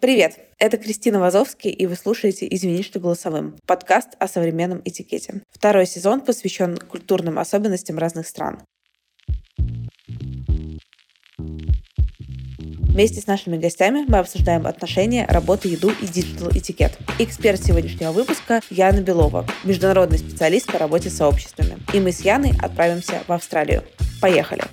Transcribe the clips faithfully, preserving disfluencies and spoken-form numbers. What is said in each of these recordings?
Привет! Это Кристина Вазовский, и вы слушаете «Извини, что голосовым» — подкаст о современном этикете. Второй сезон посвящен культурным особенностям разных стран. Вместе с нашими гостями мы обсуждаем отношения, работу, еду и диджитал-этикет. Эксперт сегодняшнего выпуска — Яна Белова, международный специалист по работе с сообществами. И мы с Яной отправимся в Австралию. Поехали!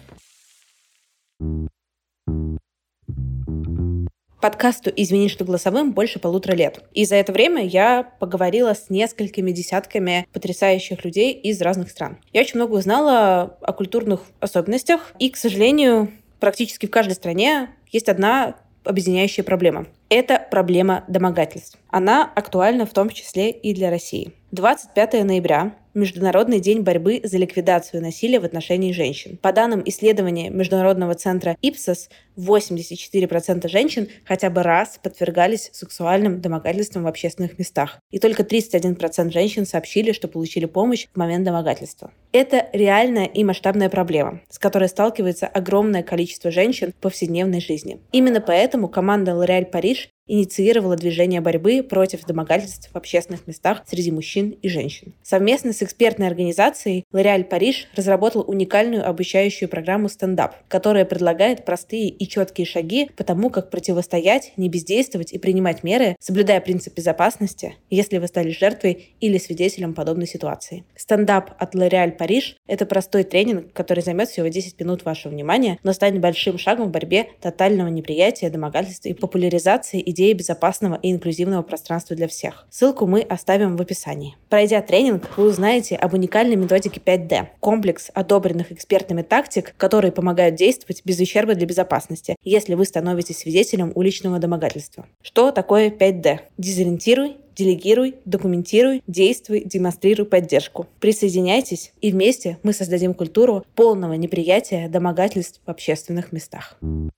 Подкасту «Извини, что голосовым» больше полутора лет. И за это время я поговорила с несколькими десятками потрясающих людей из разных стран. Я очень много узнала о культурных особенностях. И, к сожалению, практически в каждой стране есть одна объединяющая проблема. Это проблема домогательств. Она актуальна в том числе и для России. двадцать пятого ноября – Международный день борьбы за ликвидацию насилия в отношении женщин. По данным исследования Международного центра Ipsos, восемьдесят четыре процента женщин хотя бы раз подвергались сексуальным домогательствам в общественных местах. И только тридцать один процент женщин сообщили, что получили помощь в момент домогательства. Это реальная и масштабная проблема, с которой сталкивается огромное количество женщин в повседневной жизни. Именно поэтому команда L'Oréal Париж инициировала движение борьбы против домогательств в общественных местах среди мужчин и женщин. Совместно с экспертной организацией L'Oréal Париж разработал уникальную обучающую программу «Стендап», которая предлагает простые и четкие шаги по тому, как противостоять, не бездействовать и принимать меры, соблюдая принцип безопасности, если вы стали жертвой или свидетелем подобной ситуации. «Стендап» от L'Oréal Париж — это простой тренинг, который займет всего десять минут вашего внимания, но станет большим шагом в борьбе тотального неприятия домогательств и популяризации идеи безопасного и инклюзивного пространства для всех. Ссылку мы оставим в описании. Пройдя тренинг, вы узнаете об уникальной методике пять дэ – комплекс одобренных экспертами тактик, которые помогают действовать без ущерба для безопасности, если вы становитесь свидетелем уличного домогательства. Что такое пять дэ? Дезориентируй, делегируй, документируй, действуй, демонстрируй поддержку. Присоединяйтесь, и вместе мы создадим культуру полного неприятия домогательств в общественных местах.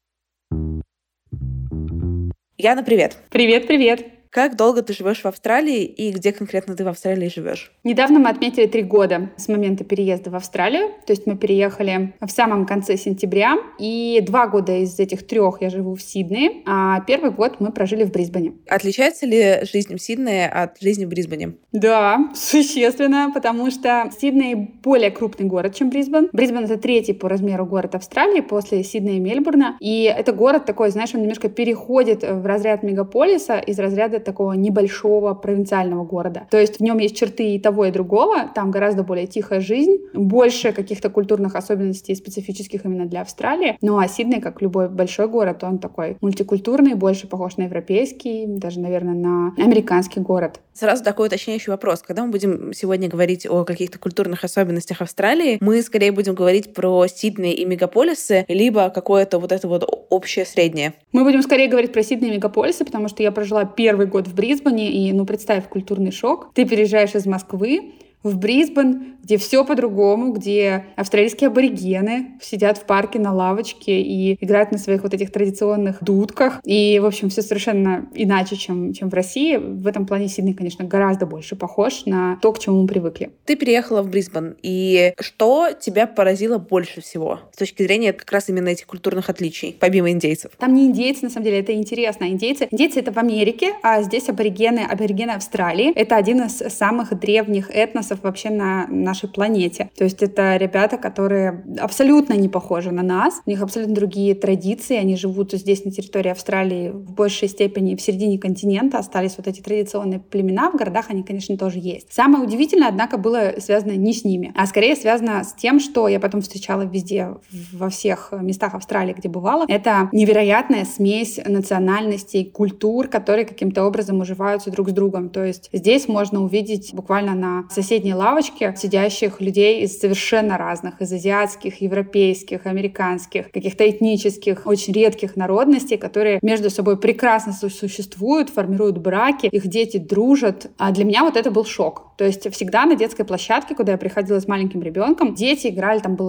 Яна, привет! Привет-привет! Как долго ты живешь в Австралии и где конкретно ты в Австралии живешь? Недавно мы отметили три года с момента переезда в Австралию. То есть мы переехали в самом конце сентября. И два года из этих трех я живу в Сиднее, а первый год мы прожили в Брисбене. Отличается ли жизнь в Сиднее от жизни в Брисбене? Да, существенно, потому что Сидней более крупный город, чем Брисбен. Брисбен — это третий по размеру город Австралии после Сиднея и Мельбурна. И это город такой, знаешь, он немножко переходит в разряд мегаполиса из разряда такого небольшого провинциального города. То есть в нем есть черты и того, и другого. Там гораздо более тихая жизнь, больше каких-то культурных особенностей специфических именно для Австралии. Ну а Сидней, как любой большой город, он такой мультикультурный, больше похож на европейский, даже, наверное, на американский город. Сразу такой уточняющий вопрос. Когда мы будем сегодня говорить о каких-то культурных особенностях Австралии, мы скорее будем говорить про Сидней и мегаполисы, либо какое-то вот это вот общее среднее? Мы будем скорее говорить про Сидней и мегаполисы, потому что я прожила первый год в Брисбене, и, ну, представь, культурный шок. Ты переезжаешь из Москвы в Брисбен, где все по-другому, где австралийские аборигены сидят в парке на лавочке и играют на своих вот этих традиционных дудках. И, в общем, все совершенно иначе, чем, чем в России. В этом плане Сидней, конечно, гораздо больше похож на то, к чему мы привыкли. Ты переехала в Брисбен, и что тебя поразило больше всего с точки зрения как раз именно этих культурных отличий, помимо индейцев? Там не индейцы, на самом деле, это интересно. Индейцы, индейцы — это в Америке, а здесь аборигены, аборигены Австралии. Это один из самых древних этносов вообще на нашей планете. То есть это ребята, которые абсолютно не похожи на нас. У них абсолютно другие традиции. Они живут здесь, на территории Австралии, в большей степени в середине континента. Остались вот эти традиционные племена. В городах они, конечно, тоже есть. Самое удивительное, однако, было связано не с ними, а скорее связано с тем, что я потом встречала везде, во всех местах Австралии, где бывала. Это невероятная смесь национальностей, культур, которые каким-то образом уживаются друг с другом. То есть здесь можно увидеть буквально на соседней лавочке сидящих людей из совершенно разных, из азиатских, европейских, американских, каких-то этнических, очень редких народностей, которые между собой прекрасно существуют, формируют браки, их дети дружат. А для меня вот это был шок. То есть всегда на детской площадке, куда я приходила с маленьким ребенком, дети играли, там было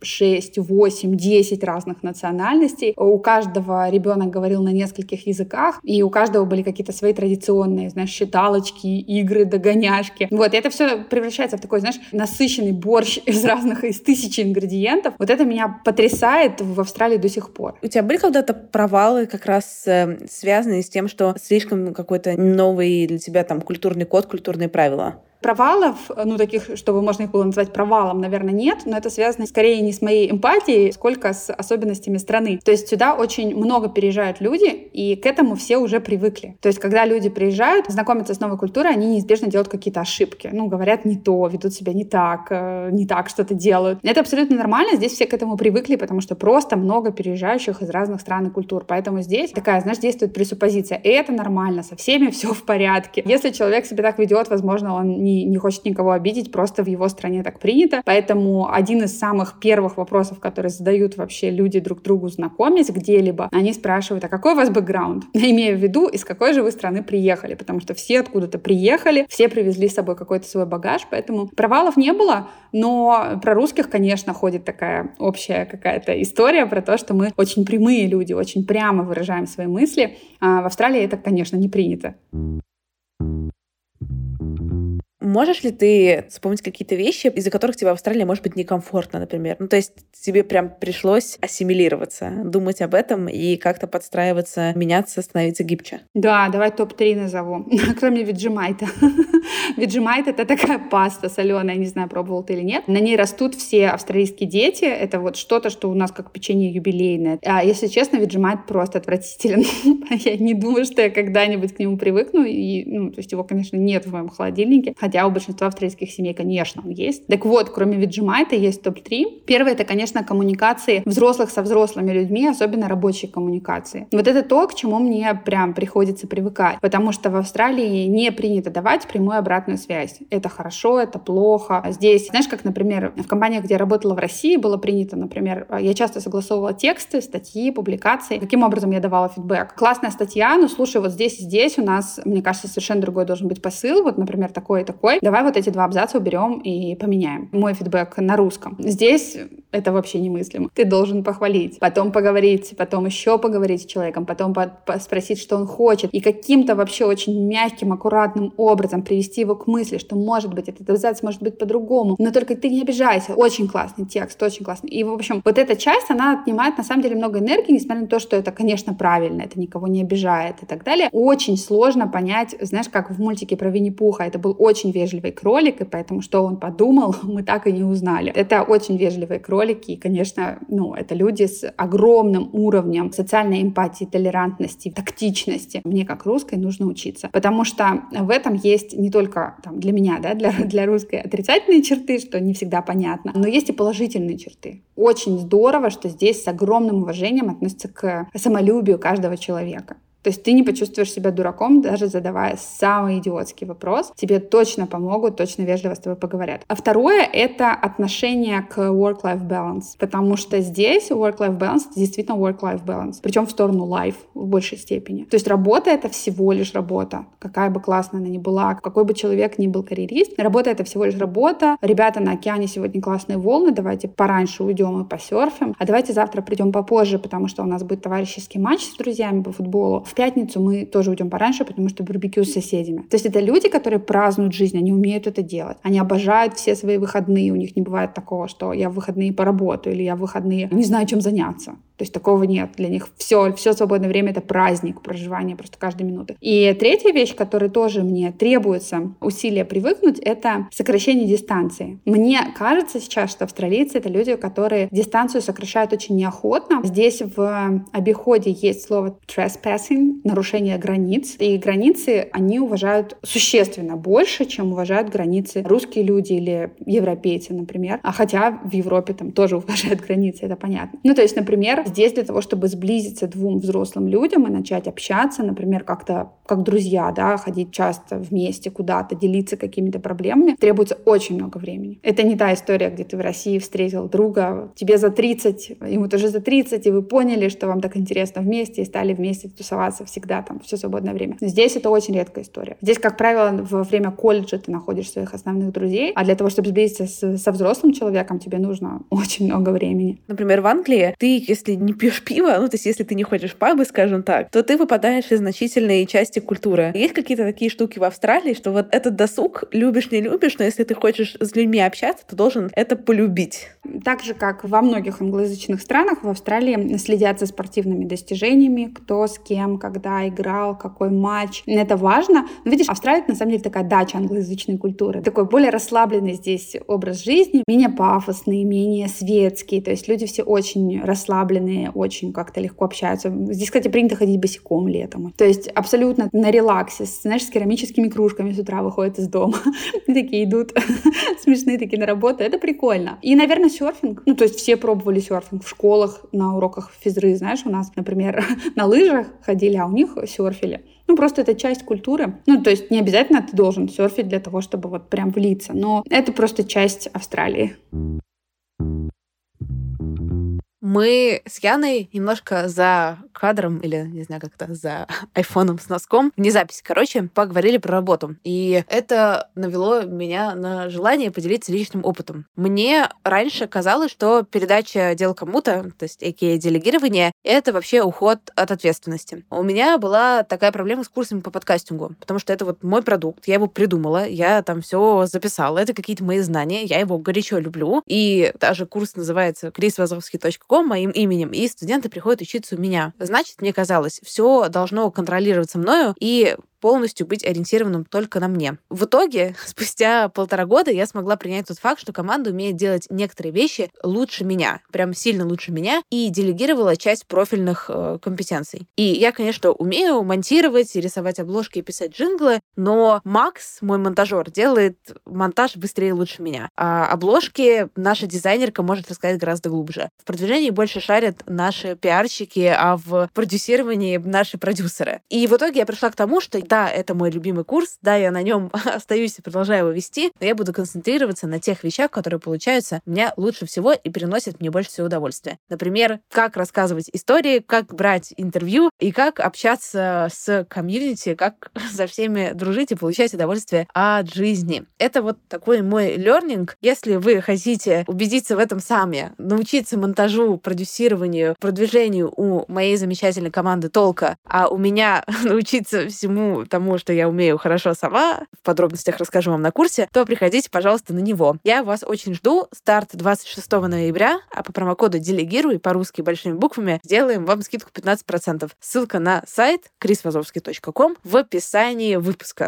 шесть, восемь, десять разных национальностей. У каждого ребенок говорил на нескольких языках, и у каждого были какие-то свои традиционные, знаешь, считалочки, игры, догоняшки. Вот, и это все превращается в такой, знаешь, насыщенный борщ из разных, из тысячи ингредиентов. Вот это меня потрясает в Австралии до сих пор. У тебя были когда-то провалы, как раз э, связанные с тем, что слишком какой-то новый для тебя там культурный код, культурные правила? Провалов, ну, таких, чтобы можно их было назвать провалом, наверное, нет, но это связано скорее не с моей эмпатией, сколько с особенностями страны. То есть сюда очень много переезжают люди, и к этому все уже привыкли. То есть когда люди приезжают, знакомятся с новой культурой, они неизбежно делают какие-то ошибки. Ну, говорят не то, ведут себя не так, не так что-то делают. Это абсолютно нормально, здесь все к этому привыкли, потому что просто много переезжающих из разных стран и культур. Поэтому здесь такая, знаешь, действует пресуппозиция. И это нормально, со всеми все в порядке. Если человек себя так ведет, возможно, он не не хочет никого обидеть, просто в его стране так принято. Поэтому один из самых первых вопросов, которые задают вообще люди друг другу, знакомясь где-либо, они спрашивают, а какой у вас бэкграунд? Имея в виду, из какой же вы страны приехали, потому что все откуда-то приехали, все привезли с собой какой-то свой багаж, поэтому провалов не было, но про русских, конечно, ходит такая общая какая-то история про то, что мы очень прямые люди, очень прямо выражаем свои мысли. А в Австралии это, конечно, не принято. Можешь ли ты вспомнить какие-то вещи, из-за которых тебе в Австралии может быть некомфортно, например? Ну, то есть тебе прям пришлось ассимилироваться, думать об этом и как-то подстраиваться, меняться, становиться гибче? Да, давай топ три назову. Кроме Vegemite. Vegemite — это такая паста соленая, не знаю, пробовал ты или нет. На ней растут все австралийские дети. Это вот что-то, что у нас как печенье юбилейное. А если честно, Vegemite просто отвратителен. Я не думаю, что я когда-нибудь к нему привыкну. И, ну, то есть его, конечно, нет в моем холодильнике. Хотя у большинства австралийских семей, конечно, он есть. Так вот, кроме Vegemite есть топ три. Первое — это, конечно, коммуникации взрослых со взрослыми людьми, особенно рабочие коммуникации. Вот это то, к чему мне прям приходится привыкать. Потому что в Австралии не принято давать прямую обратную связь. Это хорошо, это плохо. Здесь, знаешь, как, например, в компаниях, где я работала в России, было принято, например, я часто согласовывала тексты, статьи, публикации. Каким образом я давала фидбэк? Классная статья, ну, слушай, вот здесь и здесь у нас, мне кажется, совершенно другой должен быть посыл. Вот, например, такой и такой. Давай вот эти два абзаца уберем и поменяем. Мой фидбэк на русском. Здесь это вообще немыслимо. Ты должен похвалить, потом поговорить, потом еще поговорить с человеком, потом по- по- спросить, что он хочет, и каким-то вообще очень мягким, аккуратным образом привести его к мысли, что, может быть, этот абзац может быть по-другому, но только ты не обижайся. Очень классный текст, очень классный. И, в общем, вот эта часть, она отнимает, на самом деле, много энергии, несмотря на то, что это, конечно, правильно, это никого не обижает и так далее. Очень сложно понять, знаешь, как в мультике про Винни-Пуха, это был очень вежливый кролик, и поэтому, что он подумал, мы так и не узнали. Это очень вежливые кролики, и, конечно, ну, это люди с огромным уровнем социальной эмпатии, толерантности, тактичности. Мне, как русской, нужно учиться, потому что в этом есть не только там, для меня, да, для, для русской отрицательные черты, что не всегда понятно, но есть и положительные черты. Очень здорово, что здесь с огромным уважением относятся к самолюбию каждого человека. То есть ты не почувствуешь себя дураком, даже задавая самый идиотский вопрос. Тебе точно помогут, точно вежливо с тобой поговорят. А второе — это отношение к work-life balance. Потому что здесь work-life balance — это действительно work-life balance. Причем в сторону life в большей степени. То есть работа — это всего лишь работа. Какая бы классная она ни была, какой бы человек ни был карьерист, работа — это всего лишь работа. Ребята, на океане сегодня классные волны, давайте пораньше уйдем и посерфим. А давайте завтра придем попозже, потому что у нас будет товарищеский матч с друзьями по футболу. В пятницу мы тоже уйдем пораньше, потому что барбекю с соседями. То есть это люди, которые празднуют жизнь, они умеют это делать. Они обожают все свои выходные. У них не бывает такого, что я в выходные поработаю или я в выходные не знаю, чем заняться. То есть такого нет. Для них все, все свободное время — это праздник, проживание просто каждой минуты. И третья вещь, которой тоже мне требуется усилия привыкнуть, это сокращение дистанции. Мне кажется сейчас, что австралийцы — это люди, которые дистанцию сокращают очень неохотно. Здесь в обиходе есть слово trespassing, нарушение границ. И границы они уважают существенно больше, чем уважают границы русские люди или европейцы, например. А хотя в Европе там тоже уважают границы, это понятно. Ну, то есть, например, здесь для того, чтобы сблизиться двум взрослым людям и начать общаться, например, как-то как друзья, да, ходить часто вместе куда-то, делиться какими-то проблемами, требуется очень много времени. Это не та история, где ты в России встретил друга, тебе за тридцать, ему тоже за тридцать, и вы поняли, что вам так интересно вместе, и стали вместе тусоваться всегда там все свободное время. Здесь это очень редкая история. Здесь, как правило, во время колледжа ты находишь своих основных друзей, а для того, чтобы сблизиться с, со взрослым человеком, тебе нужно очень много времени. Например, в Англии ты, если не пьешь пиво, ну, то есть если ты не ходишь в пабы, скажем так, то ты выпадаешь из значительной части культуры. Есть какие-то такие штуки в Австралии, что вот этот досуг, любишь, не любишь, но если ты хочешь с людьми общаться, то должен это полюбить. Так же, как во многих англоязычных странах, в Австралии следят за спортивными достижениями, кто с кем, когда играл, какой матч. Это важно. Но видишь, Австралия — на самом деле такая дача англоязычной культуры. Такой более расслабленный здесь образ жизни, менее пафосный, менее светский. То есть люди все очень расслабленные, очень как-то легко общаются. Здесь, кстати, принято ходить босиком летом. То есть абсолютно на релаксе, знаешь, с керамическими кружками с утра выходят из дома. И такие идут смешные такие на работу. Это прикольно. И, наверное, серфинг. Ну, то есть все пробовали серфинг в школах, на уроках физры. Знаешь, у нас, например, на лыжах ходили, а у них серфили. Ну, просто это часть культуры. Ну, то есть не обязательно ты должен серфить для того, чтобы вот прям влиться. Но это просто часть Австралии. Мы с Яной немножко за кадром, или, не знаю, как-то за айфоном с носком, вне записи, короче, поговорили про работу. И это навело меня на желание поделиться личным опытом. Мне раньше казалось, что передача дел кому-то, то есть а.к.а. делегирование, это вообще уход от ответственности. У меня была такая проблема с курсами по подкастингу, потому что это вот мой продукт, я его придумала, я там все записала, это какие-то мои знания, я его горячо люблю. И даже курс называется крис вазовский точка ком моим именем, и студенты приходят учиться у меня. Значит, мне казалось, все должно контролироваться мною и полностью быть ориентированным только на мне. В итоге, спустя полтора года я смогла принять тот факт, что команда умеет делать некоторые вещи лучше меня, прям сильно лучше меня, и делегировала часть профильных э, компетенций. И я, конечно, умею монтировать, рисовать обложки и писать джинглы, но Макс, мой монтажер, делает монтаж быстрее и лучше меня. А обложки наша дизайнерка может рассказать гораздо глубже. В продвижении больше шарят наши пиарщики, а в продюсировании наши продюсеры. И в итоге я пришла к тому, что да, это мой любимый курс, да, я на нем остаюсь и продолжаю его вести, но я буду концентрироваться на тех вещах, которые получаются у меня лучше всего и приносят мне больше всего удовольствия. Например, как рассказывать истории, как брать интервью и как общаться с комьюнити, как со всеми дружить и получать удовольствие от жизни. Это вот такой мой лернинг. Если вы хотите убедиться в этом сами, научиться монтажу, продюсированию, продвижению у моей замечательной команды толка, а у меня научиться всему тому, что я умею хорошо сама, в подробностях расскажу вам на курсе, то приходите, пожалуйста, на него. Я вас очень жду. Старт двадцать шестого ноября, а по промокоду «Делегируй» по-русски большими буквами сделаем вам скидку пятнадцать процентов. Ссылка на сайт крис вазовский точка ком в описании выпуска.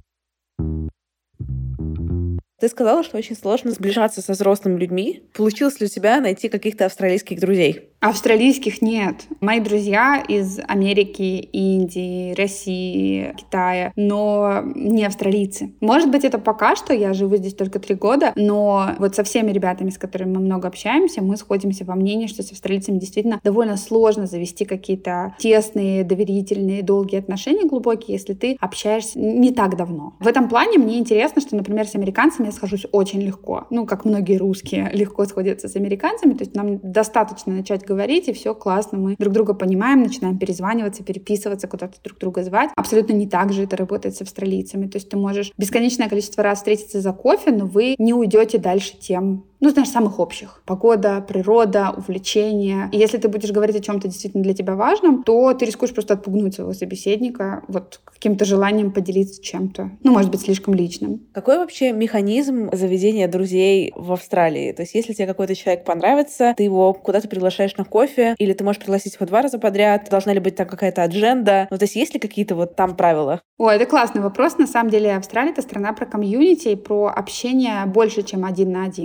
Ты сказала, что очень сложно сближаться со взрослыми людьми. Получилось ли у тебя найти каких-то австралийских друзей? Австралийских нет. Мои друзья из Америки, Индии, России, Китая, но не австралийцы. Может быть, это пока что, я живу здесь только три года, но вот со всеми ребятами, с которыми мы много общаемся, мы сходимся во мнении, что с австралийцами действительно довольно сложно завести какие-то тесные, доверительные, долгие отношения глубокие, если ты общаешься не так давно. В этом плане мне интересно, что, например, с американцами я схожусь очень легко. Ну, как многие русские легко сходятся с американцами, то есть нам достаточно начать говорить, и все классно, мы друг друга понимаем, начинаем перезваниваться, переписываться, куда-то друг друга звать. Абсолютно не так же это работает с австралийцами. То есть ты можешь бесконечное количество раз встретиться за кофе, но вы не уйдете дальше тем, ну, знаешь, самых общих. Погода, природа, увлечения. И если ты будешь говорить о чем-то действительно для тебя важном, то ты рискуешь просто отпугнуть своего собеседника вот каким-то желанием поделиться чем-то. Ну, может быть, слишком личным. Какой вообще механизм заведения друзей в Австралии? То есть, если тебе какой-то человек понравится, ты его куда-то приглашаешь на кофе, или ты можешь пригласить его два раза подряд, должна ли быть там какая-то адженда? Ну, то есть, есть ли какие-то вот там правила? Ой, это классный вопрос. На самом деле, Австралия — это страна про комьюнити и про общение больше, чем один на один. При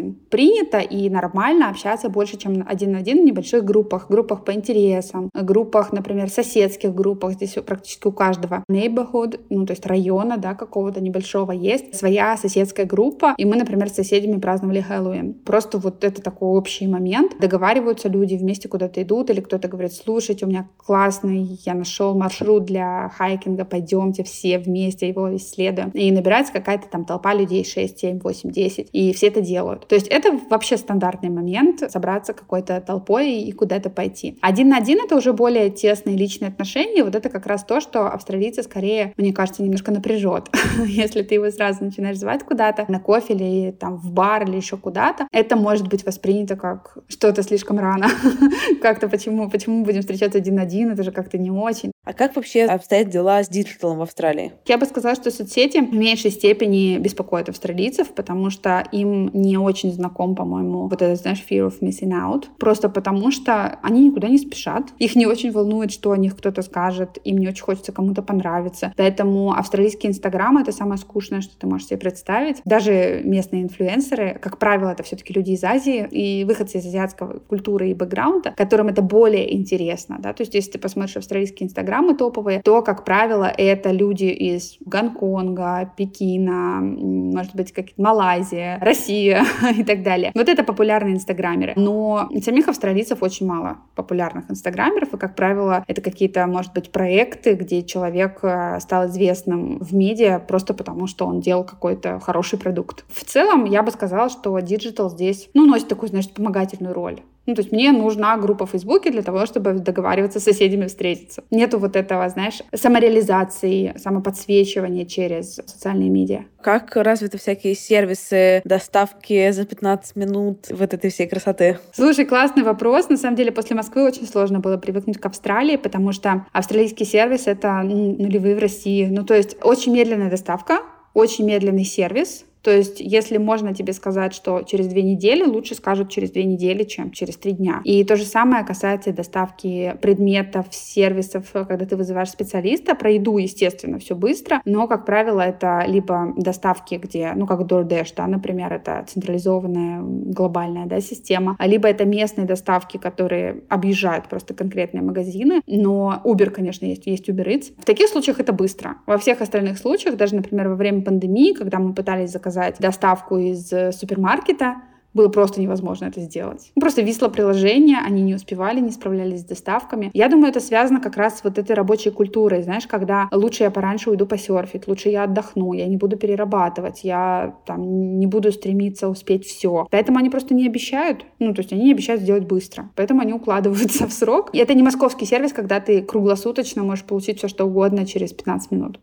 принято и нормально общаться больше, чем один на один в небольших группах, группах по интересам, группах, например, соседских группах, здесь практически у каждого neighborhood, ну, то есть района, да, какого-то небольшого есть своя соседская группа, и мы, например, с соседями праздновали Хэллоуин. Просто вот это такой общий момент. Договариваются люди, вместе куда-то идут, или кто-то говорит: слушайте, у меня классный, я нашел маршрут для хайкинга, пойдемте все вместе его исследуем. И набирается какая-то там толпа людей, шесть, семь, восемь, десять, и все это делают. То есть это вообще стандартный момент — собраться какой-то толпой и куда-то пойти. Один на один — это уже более тесные личные отношения, вот это как раз то, что австралийцы скорее, мне кажется, немножко напряжет. Если ты его сразу начинаешь звать куда-то на кофе или там в бар или еще куда-то, это может быть воспринято как что-то слишком рано. Как-то почему, почему мы будем встречаться один на один, это же как-то не очень. А как вообще обстоят дела с диджиталом в Австралии? Я бы сказала, что соцсети в меньшей степени беспокоят австралийцев, потому что им не очень знаком, по-моему, вот этот, знаешь, fear of missing out. Просто потому что они никуда не спешат. Их не очень волнует, что о них кто-то скажет. Им не очень хочется кому-то понравиться. Поэтому австралийский Инстаграм — это самое скучное, что ты можешь себе представить. Даже местные инфлюенсеры, как правило, это все-таки люди из Азии и выходцы из азиатской культуры и бэкграунда, которым это более интересно. Да? То есть если ты посмотришь австралийские инстаграмы топовые, то, как правило, это люди из Гонконга, Пекина, может быть, как Малайзия, Россия и так далее. Вот это популярные инстаграмеры. Но самих австралийцев очень мало популярных инстаграмеров, и, как правило, это какие-то, может быть, проекты, где человек стал известным в медиа просто потому, что он делал какой-то хороший продукт. В целом, я бы сказала, что диджитал здесь, ну, носит такую, знаешь, вспомогательную роль. Ну, то есть мне нужна группа в Фейсбуке для того, чтобы договариваться с соседями встретиться. Нету вот этого, знаешь, самореализации, самоподсвечивания через социальные медиа. Как развиты всякие сервисы доставки за пятнадцать минут вот этой всей красоты? Слушай, классный вопрос. На самом деле, после Москвы очень сложно было привыкнуть к Австралии, потому что австралийский сервис — это ну, нулевые в России. Ну, то есть очень медленная доставка, очень медленный сервис. То есть, если можно тебе сказать, что через две недели, лучше скажут через две недели, чем через три дня. И то же самое касается доставки предметов, сервисов, когда ты вызываешь специалиста. Про еду, естественно, все быстро, но, как правило, это либо доставки, где, ну, как DoorDash, да, например, это централизованная глобальная, да, система, либо это местные доставки, которые объезжают просто конкретные магазины. Но Uber, конечно, есть, есть Uber Eats. В таких случаях это быстро. Во всех остальных случаях, даже, например, во время пандемии, когда мы пытались заказать доставку из супермаркета, было просто невозможно это сделать. Просто висло приложение, они не успевали, не справлялись с доставками. Я думаю, это связано как раз с вот этой рабочей культурой, знаешь, когда лучше я пораньше уйду посерфить, лучше я отдохну, я не буду перерабатывать, я там не буду стремиться успеть все. Поэтому они просто не обещают, ну, то есть они не обещают сделать быстро. Поэтому они укладываются в срок. И это не московский сервис, когда ты круглосуточно можешь получить все, что угодно через пятнадцать минут.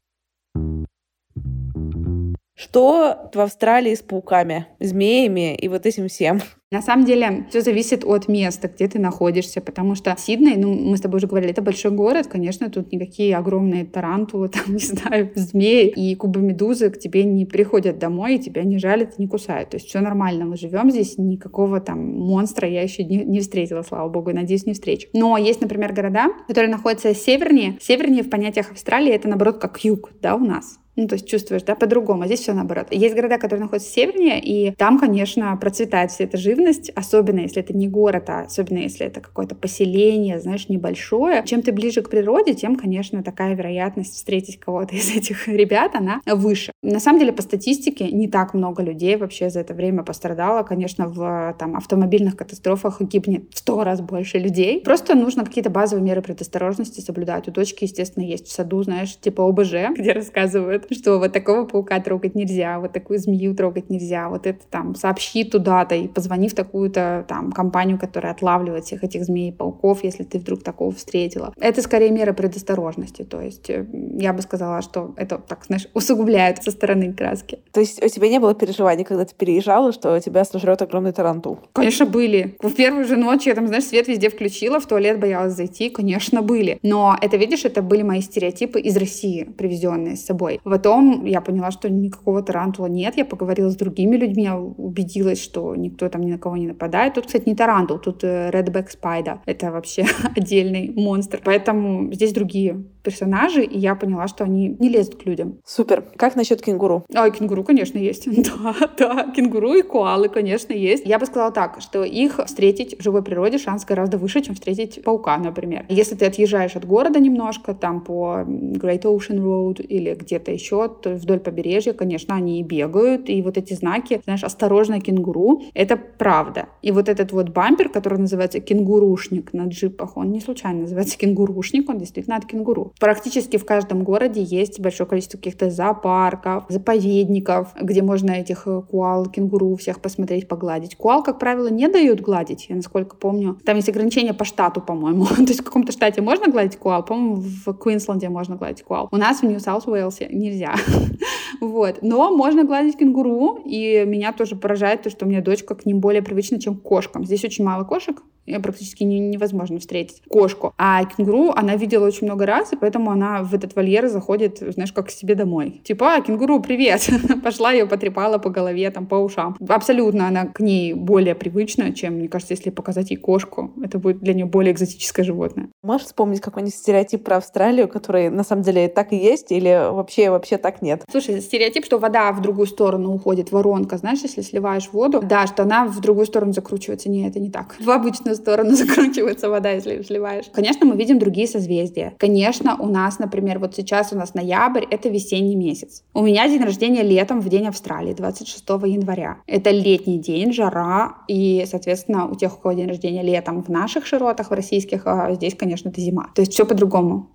Что в Австралии с пауками, змеями и вот этим всем? На самом деле, все зависит от места, где ты находишься, потому что Сидней, ну, мы с тобой уже говорили, это большой город, конечно, тут никакие огромные тарантулы, там, не знаю, змеи и кубомедузы к тебе не приходят домой, и тебя не жалят, не кусают. То есть все нормально, мы живем здесь, никакого там монстра я еще не, не встретила, слава богу, и надеюсь, не встречу. Но есть, например, города, которые находятся севернее. Севернее в понятиях Австралии это, наоборот, как юг, да, у нас. Ну, то есть чувствуешь, да, по-другому. А здесь все наоборот. Есть города, которые находятся севернее, и там, конечно, процветает вся эта живность, особенно если это не город, а особенно если это какое-то поселение, знаешь, небольшое. Чем ты ближе к природе, тем, конечно, такая вероятность встретить кого-то из этих ребят, она выше. На самом деле, по статистике, не так много людей вообще за это время пострадало. Конечно, в там, автомобильных катастрофах гибнет в сто раз больше людей. Просто нужно какие-то базовые меры предосторожности соблюдать. У дочки, естественно, есть в саду, знаешь, типа о бэ жэ, где рассказывают, что вот такого паука трогать нельзя, вот такую змею трогать нельзя, вот это там сообщи туда-то и позвони в такую-то там компанию, которая отлавливает всех этих змей и пауков, если ты вдруг такого встретила. Это скорее мера предосторожности, то есть я бы сказала, что это, так, знаешь, усугубляет со стороны краски. То есть у тебя не было переживаний, когда ты переезжала, что тебя сожрет огромный тарантул? Конечно, были. В первую же ночь я там, знаешь, свет везде включила, в туалет боялась зайти, конечно, были. Но это, видишь, это были мои стереотипы из России, привезенные с собой. Потом я поняла, что никакого тарантула нет. Я поговорила с другими людьми, я убедилась, что никто там ни на кого не нападает. Тут, кстати, не тарантул, тут Redback Spider. Это вообще отдельный монстр. Поэтому здесь другие персонажи, и я поняла, что они не лезут к людям. Супер. Как насчет кенгуру? А, кенгуру, конечно, есть. Да, да, кенгуру и коалы, конечно, есть. Я бы сказала так, что их встретить в живой природе шанс гораздо выше, чем встретить паука, например. Если ты отъезжаешь от города немножко, там по Great Ocean Road или где-то еще, то вдоль побережья, конечно, они и бегают, и вот эти знаки, знаешь, осторожно, кенгуру, это правда. И вот этот вот бампер, который называется кенгурушник на джипах, он не случайно называется кенгурушник, он действительно от кенгуру. Практически в каждом городе есть большое количество каких-то зоопарков, заповедников, где можно этих коал, кенгуру всех посмотреть, погладить. Коал, как правило, не дают гладить, я насколько помню. Там есть ограничения по штату, по-моему. То есть в каком-то штате можно гладить коал, по-моему, в Квинсленде можно гладить коал. У нас в Нью-Саут-Уэльсе нельзя. Вот. Но можно гладить кенгуру, и меня тоже поражает то, что у меня дочка к ним более привычна, чем к кошкам. Здесь очень мало кошек, и практически не, невозможно встретить кошку. А кенгуру она видела очень много раз, и поэтому она в этот вольер заходит, знаешь, как к себе домой. Типа, а, кенгуру, привет! Пошла ее потрепала по голове, там, по ушам. Абсолютно она к ней более привычна, чем, мне кажется, если показать ей кошку. Это будет для нее более экзотическое животное. Можешь вспомнить какой-нибудь стереотип про Австралию, который на самом деле так и есть, или вообще, вообще так нет? Слушай, стереотип, что вода в другую сторону уходит, воронка, знаешь, если сливаешь воду, да, что она в другую сторону закручивается. Нет, это не так. В обычную сторону закручивается вода, если сливаешь. Конечно, мы видим другие созвездия. Конечно, у нас, например, вот сейчас у нас ноябрь, это весенний месяц. У меня день рождения летом в день Австралии, двадцать шестого января. Это летний день, жара, и, соответственно, у тех, у кого день рождения летом в наших широтах, в российских, а здесь, конечно, это зима. То есть все по-другому.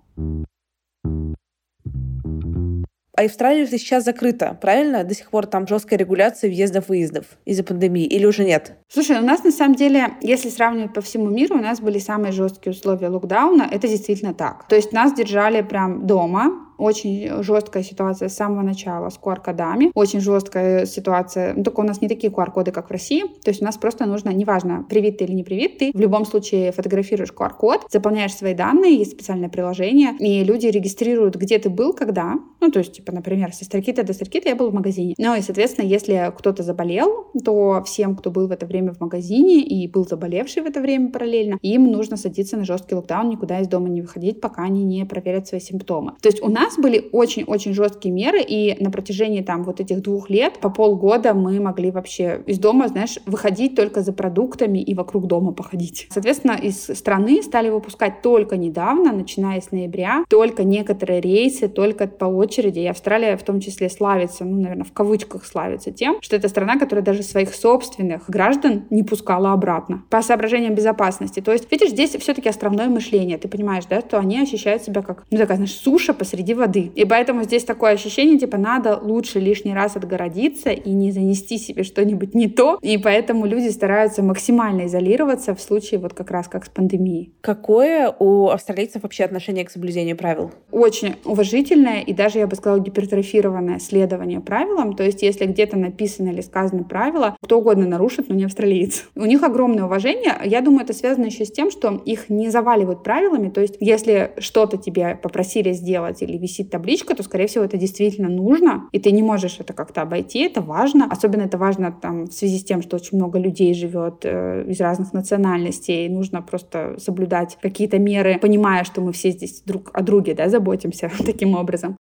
А Австралия сейчас закрыта, правильно? До сих пор там жесткая регуляция въездов-выездов из-за пандемии, или уже нет? Слушай, у нас на самом деле, если сравнивать по всему миру, у нас были самые жесткие условия локдауна. Это действительно так. То есть нас держали прям дома. Очень жесткая ситуация с самого начала с ку ар-кодами. Очень жесткая ситуация. Ну, только у нас не такие ку ар-коды, как в России. То есть у нас просто нужно, неважно, привит ты или не привит, ты в любом случае фотографируешь ку ар-код, заполняешь свои данные, есть специальное приложение, и люди регистрируют, где ты был, когда. Ну, то есть, типа, например, со строки-то до строки-то я был в магазине. Ну, и, соответственно, если кто-то заболел, то всем, кто был в это время в магазине и был заболевший в это время параллельно, им нужно садиться на жесткий локдаун, никуда из дома не выходить, пока они не проверят свои симптомы. То есть у нас У нас были очень-очень жесткие меры, и на протяжении там вот этих двух лет по полгода мы могли вообще из дома, знаешь, выходить только за продуктами и вокруг дома походить. Соответственно, из страны стали выпускать только недавно, начиная с ноября, только некоторые рейсы, только по очереди. И Австралия в том числе славится, ну, наверное, в кавычках славится тем, что это страна, которая даже своих собственных граждан не пускала обратно по соображениям безопасности. То есть, видишь, здесь все-таки островное мышление. Ты понимаешь, да, что они ощущают себя как, ну, такая, знаешь, суша посреди воды. И поэтому здесь такое ощущение, типа, надо лучше лишний раз отгородиться и не занести себе что-нибудь не то. И поэтому люди стараются максимально изолироваться в случае вот как раз как с пандемией. Какое у австралийцев вообще отношение к соблюдению правил? Очень уважительное и даже, я бы сказала, гипертрофированное следование правилам. То есть, если где-то написано или сказано правило, кто угодно нарушит, но не австралиец. У них огромное уважение. Я думаю, это связано еще с тем, что их не заваливают правилами. То есть, если что-то тебе попросили сделать или висит табличка, то, скорее всего, это действительно нужно, и ты не можешь это как-то обойти, это важно. Особенно это важно там, в связи с тем, что очень много людей живет э, из разных национальностей, и нужно просто соблюдать какие-то меры, понимая, что мы все здесь друг о друге, да, заботимся таким образом.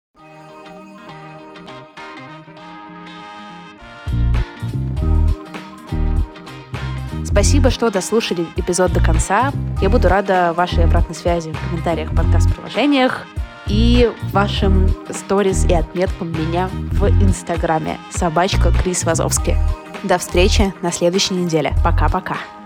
Спасибо, что дослушали эпизод до конца. Я буду рада вашей обратной связи в комментариях, подкаст-приложениях и вашим сторис и отметкам меня в Инстаграме. Собачка Крис Вазовский. До встречи на следующей неделе. Пока-пока.